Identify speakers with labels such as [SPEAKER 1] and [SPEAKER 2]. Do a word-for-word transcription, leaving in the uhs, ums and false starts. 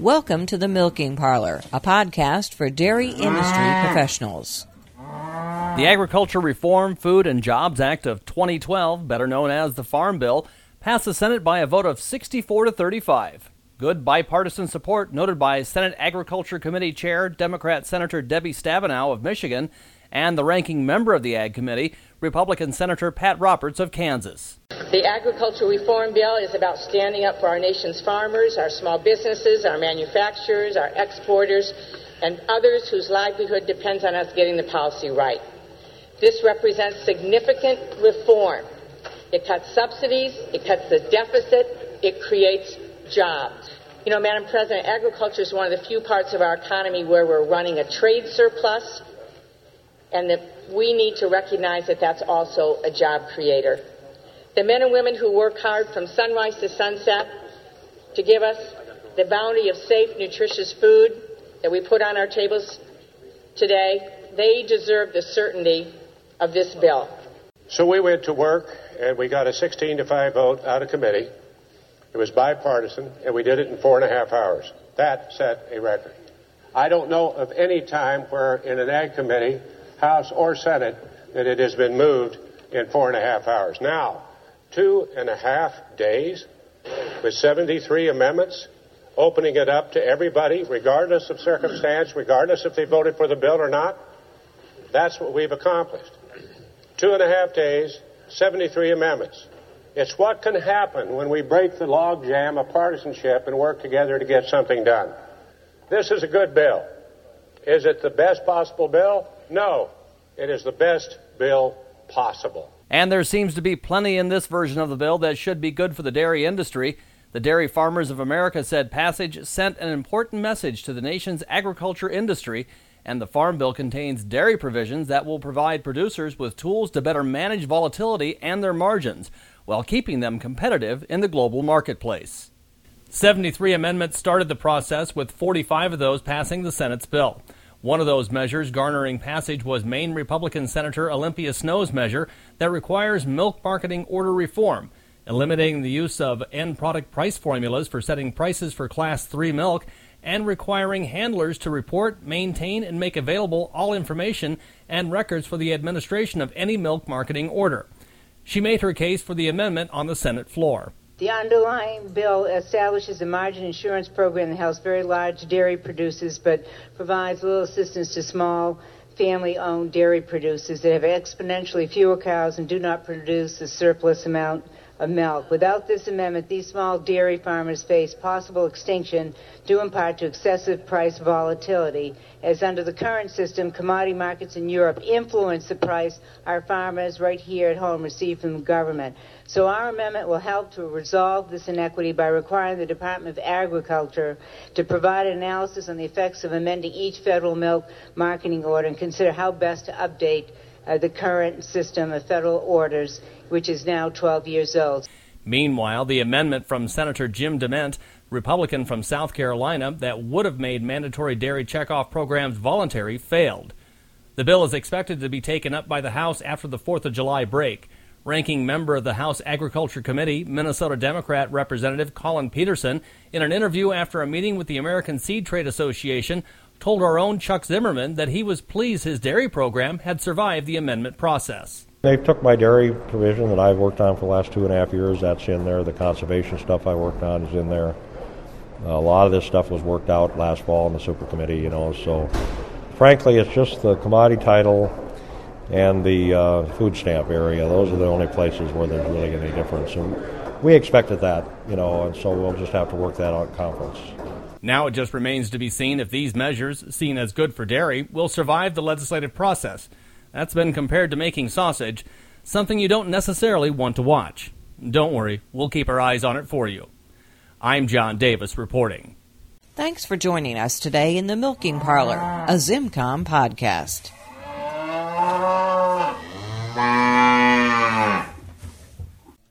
[SPEAKER 1] Welcome to The Milking Parlor, a podcast for dairy industry professionals.
[SPEAKER 2] The Agriculture Reform, Food, and Jobs Act of twenty twelve, better known as the Farm Bill, passed the Senate by a vote of sixty-four to thirty-five. Good bipartisan support noted by Senate Agriculture Committee Chair, Democrat Senator Debbie Stabenow of Michigan, and the ranking member of the Ag Committee, Republican Senator Pat Roberts of Kansas.
[SPEAKER 3] The Agriculture Reform Bill is about standing up for our nation's farmers, our small businesses, our manufacturers, our exporters, and others whose livelihood depends on us getting the policy right. This represents significant reform. It cuts subsidies, it cuts the deficit, it creates jobs. You know, Madam President, agriculture is one of the few parts of our economy where we're running a trade surplus, and that we need to recognize that that's also a job creator. The men and women who work hard from sunrise to sunset to give us the bounty of safe, nutritious food that we put on our tables today, they deserve the certainty of this bill.
[SPEAKER 4] So we went to work, and we got a sixteen to five vote out of committee. It was bipartisan, and we did it in four and a half hours. That set a record. I don't know of any time where in an Ag Committee, House or Senate, that it has been moved in four and a half hours. Now, two and a half days with seventy-three amendments, opening it up to everybody, regardless of circumstance, regardless if they voted for the bill or not. That's what we've accomplished. Two and a half days, seventy-three amendments. It's what can happen when we break the logjam of partisanship and work together to get something done. This is a good bill. Is it the best possible bill? No. It is the best bill possible.
[SPEAKER 2] And there seems to be plenty in this version of the bill that should be good for the dairy industry. The Dairy Farmers of America said passage sent an important message to the nation's agriculture industry, and the Farm Bill contains dairy provisions that will provide producers with tools to better manage volatility and their margins, while keeping them competitive in the global marketplace. seventy-three amendments started the process, with forty-five of those passing the Senate's bill. One of those measures garnering passage was Maine Republican Senator Olympia Snow's measure that requires milk marketing order reform, eliminating the use of end product price formulas for setting prices for Class three milk, and requiring handlers to report, maintain, and make available all information and records for the administration of any milk marketing order. She made her case for the amendment on the Senate floor.
[SPEAKER 5] The underlying bill establishes a margin insurance program that helps very large dairy producers but provides little assistance to small family-owned dairy producers that have exponentially fewer cows and do not produce a surplus amount of milk. Without this amendment, these small dairy farmers face possible extinction due in part to excessive price volatility, as under the current system, commodity markets in Europe influence the price our farmers right here at home receive from the government. So our amendment will help to resolve this inequity by requiring the Department of Agriculture to provide an analysis on the effects of amending each federal milk marketing order and consider how best to update uh, the current system of federal orders, which is now twelve years old.
[SPEAKER 2] Meanwhile, the amendment from Senator Jim DeMint, Republican from South Carolina, that would have made mandatory dairy checkoff programs voluntary failed. The bill is expected to be taken up by the House after the fourth of July break. Ranking member of the House Agriculture Committee, Minnesota Democrat Representative Colin Peterson, in an interview after a meeting with the American Seed Trade Association, told our own Chuck Zimmerman that he was pleased his dairy program had survived the amendment process.
[SPEAKER 6] They took my dairy provision that I've worked on for the last two and a half years. That's in there. The conservation stuff I worked on is in there. A lot of this stuff was worked out last fall in the super committee, you know. So, frankly, it's just the commodity title and the uh, food stamp area. Those are the only places where there's really any difference. And we expected that, you know, and so we'll just have to work that out in conference.
[SPEAKER 2] Now it just remains to be seen if these measures, seen as good for dairy, will survive the legislative process. That's been compared to making sausage, something you don't necessarily want to watch. Don't worry, we'll keep our eyes on it for you. I'm John Davis reporting.
[SPEAKER 1] Thanks for joining us today in The Milking Parlor, a Zimcom podcast.